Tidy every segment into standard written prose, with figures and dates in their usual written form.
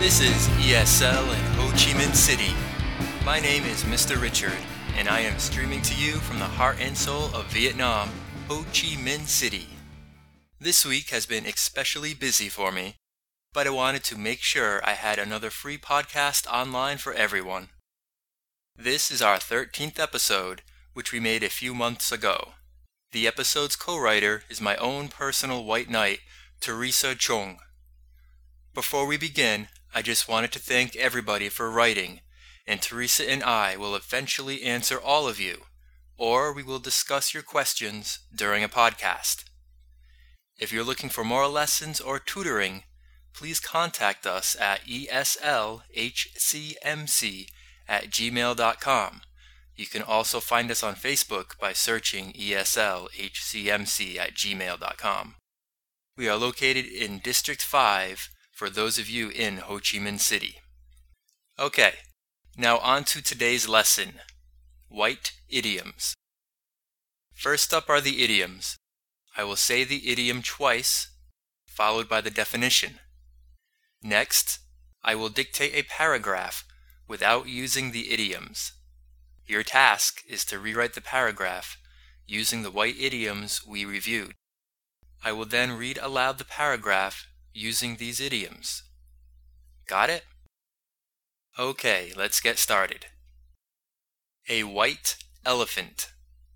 This is ESL in Ho Chi Minh City. My name is Mr. Richard, and I am streaming to you from the heart and soul of Vietnam, Ho Chi Minh City. This week has been especially busy for me, but I wanted to make sure I had another free podcast online for everyone. This is our 13th episode, which we made a few months ago. The episode's co-writer is my own personal white knight, Teresa Chung. Before we begin, I just wanted to thank everybody for writing, and Teresa and I will eventually answer all of you, or we will discuss your questions during a podcast. If you're looking for more lessons or tutoring, please contact us at eslhcmc@gmail.com. You can also find us on Facebook by searching eslhcmc@gmail.com. We are located in District 5 for those of you in Ho Chi Minh City. Okay, now on to today's lesson, white idioms. First up are the idioms. I will say the idiom twice, followed by the definition. Next, I will dictate a paragraph without using the idioms. Your task is to rewrite the paragraph using the white idioms we reviewed. I will then read aloud the paragraph using these idioms. Got it? Okay, let's get started. A white elephant.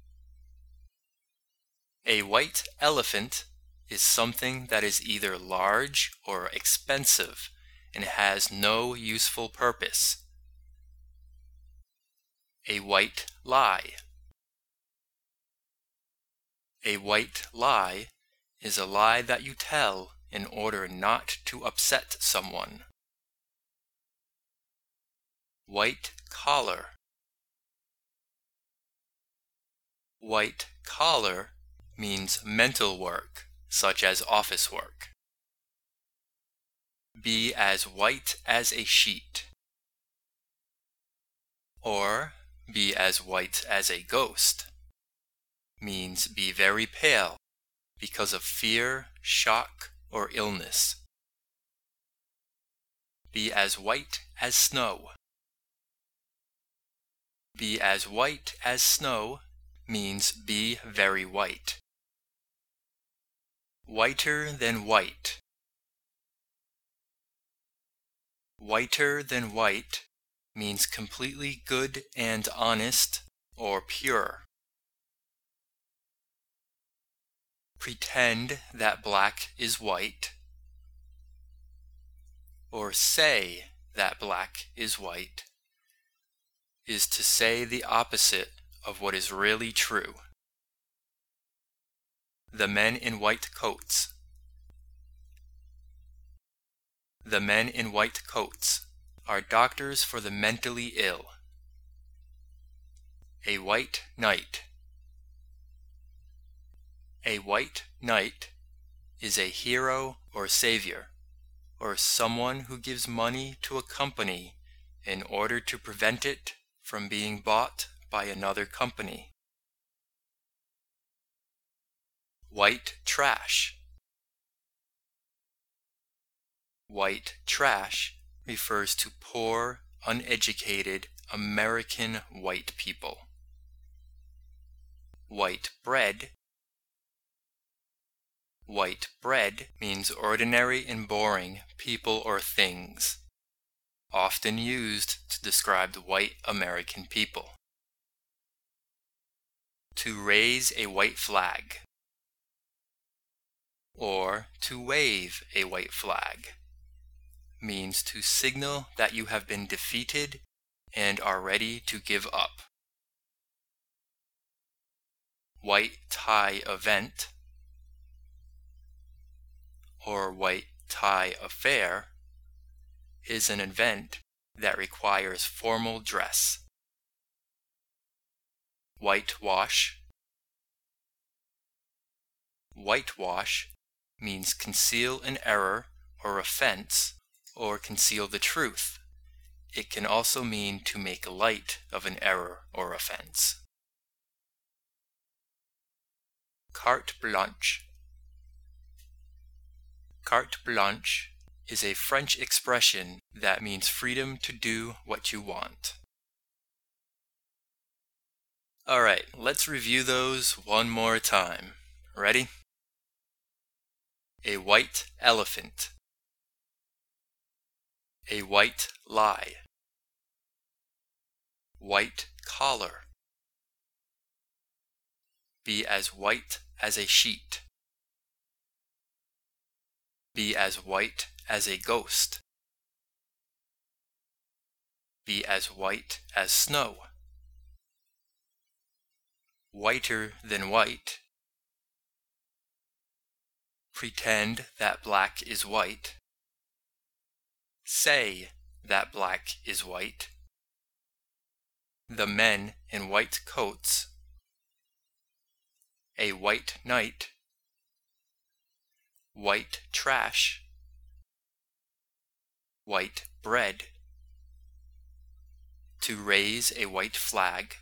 A white elephant is something that is either large or expensive and has no useful purpose. A white lie. A white lie is a lie that you tell in order not to upset someone. White collar. White collar means mental work, such as office work. Be as white as a sheet. Or be as white as a ghost means be very pale because of fear, shock, or illness. Be as white as snow. Be as white as snow means be very white. Whiter than white. Whiter than white means completely good and honest or pure. Pretend that black is white, or say that black is white, is to say the opposite of what is really true. The men in white coats. The men in white coats are doctors for the mentally ill. A white knight. A white knight is a hero or savior, or someone who gives money to a company in order to prevent it from being bought by another company. White trash. White trash refers to poor, uneducated American white people. White bread. White bread means ordinary and boring people or things, often used to describe the white American people. To raise a white flag, or to wave a white flag, means to signal that you have been defeated and are ready to give up. White tie event, or white tie affair, is an event that requires formal dress. Whitewash. Whitewash means conceal an error or offense, or conceal the truth. It can also mean to make light of an error or offense. Carte blanche. Carte blanche is a French expression that means freedom to do what you want. Alright, let's review those one more time. Ready? A white elephant. A white lie. White collar. Be as white as a sheet. Be as white as a ghost. Be as white as snow. Whiter than white. Pretend that black is white. Say that black is white. The men in white coats. A white knight. White trash. White bread. To raise a white flag.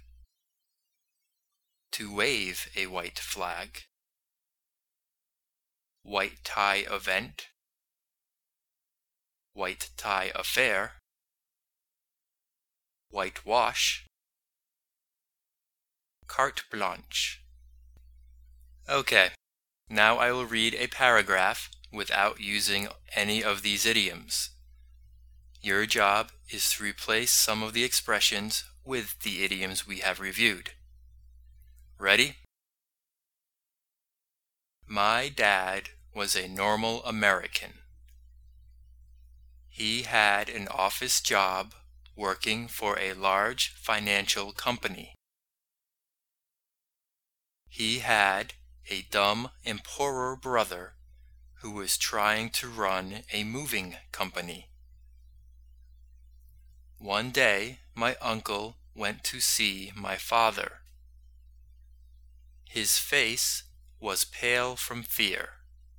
To wave a white flag. White tie event. White tie affair. Whitewash. Carte blanche. Okay, now I will read a paragraph without using any of these idioms. Your job is to replace some of the expressions with the idioms we have reviewed. Ready? My dad was a normal American. He had an office job working for a large financial company. He had a dumb and poorer brother who was trying to run a moving company. One day, my uncle went to see my father. His face was pale from fear.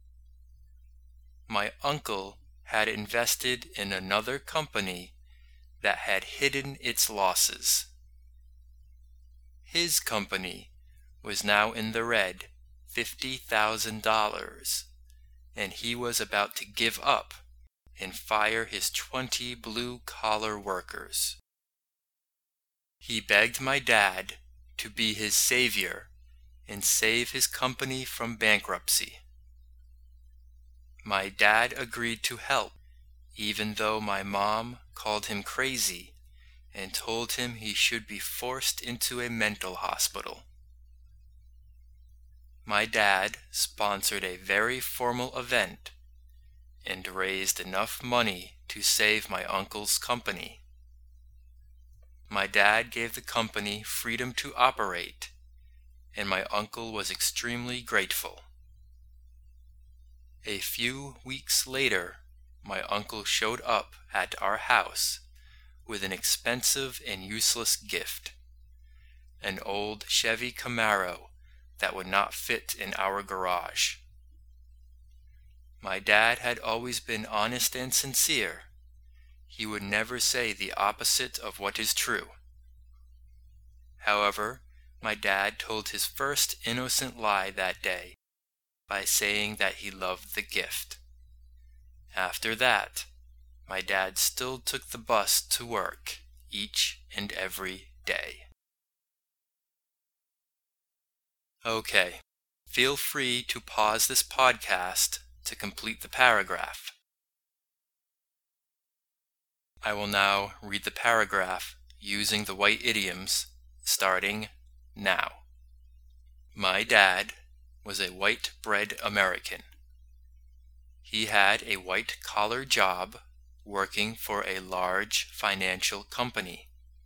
My uncle had invested in another company that had hidden its losses. His company was now in the red, $50,000, and he was about to give up and fire his 20 blue-collar workers. He begged my dad to be his savior and save his company from bankruptcy. My dad agreed to help, even though my mom called him crazy and told him he should be forced into a mental hospital. My dad sponsored a very formal event and raised enough money to save my uncle's company. My dad gave the company freedom to operate, and my uncle was extremely grateful. A few weeks later, my uncle showed up at our house with an expensive and useless gift, an old Chevy Camaro that would not fit in our garage. My dad had always been honest and sincere. He would never say the opposite of what is true. However, my dad told his first innocent lie that day by saying that he loved the gift. After that, my dad still took the bus to work each and every day. Okay, feel free to pause this podcast to complete the paragraph. I will now read the paragraph using the white idioms, starting now. My dad was a white-bread American. He had a white-collar job working for a large financial company.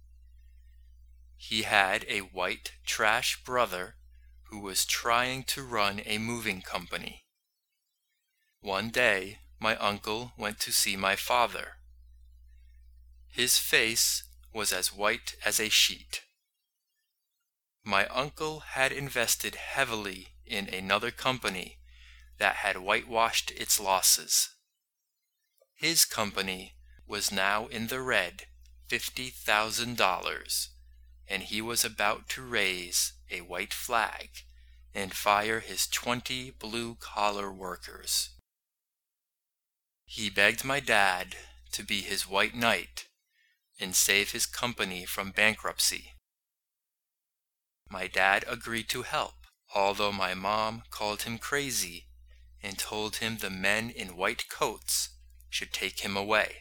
He had a white trash brother who was trying to run a moving company. One day, my uncle went to see my father. His face was as white as a sheet. My uncle had invested heavily in another company that had whitewashed its losses. His company was now in the red, $50,000, and he was about to raise a white flag and fire his 20 blue-collar workers. He begged my dad to be his white knight and save his company from bankruptcy. My dad agreed to help, although my mom called him crazy and told him the men in white coats should take him away.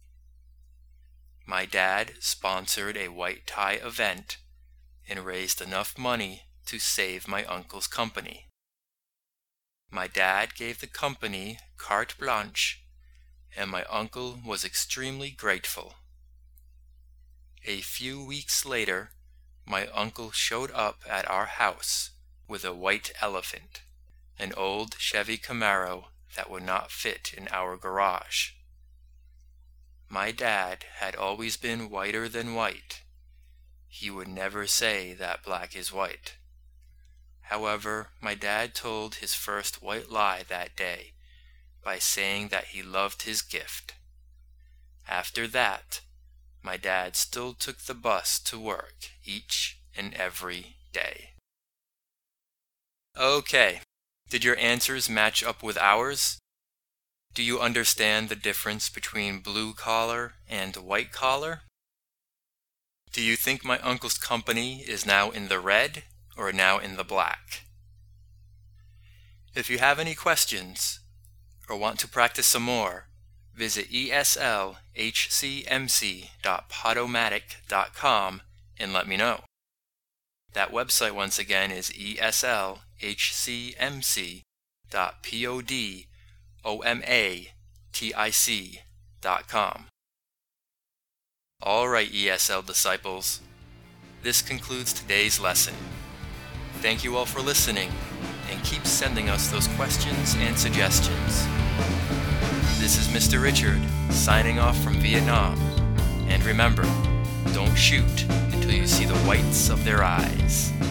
My dad sponsored a white tie event and raised enough money to save my uncle's company. My dad gave the company carte blanche, and my uncle was extremely grateful. A few weeks later, my uncle showed up at our house with a white elephant, an old Chevy Camaro that would not fit in our garage. My dad had always been whiter than white. He would never say that black is white. However, my dad told his first white lie that day by saying that he loved his gift. After that, my dad still took the bus to work each and every day. Okay, did your answers match up with ours? Do you understand the difference between blue collar and white collar? Do you think my uncle's company is now in the red or now in the black? If you have any questions or want to practice some more, visit eslhcmc.podomatic.com and let me know. That website once again is eslhcmc.podomatic.com. Alright, ESL disciples, this concludes today's lesson. Thank you all for listening, and keep sending us those questions and suggestions. This is Mr. Richard, signing off from Vietnam, and remember, don't shoot until you see the whites of their eyes.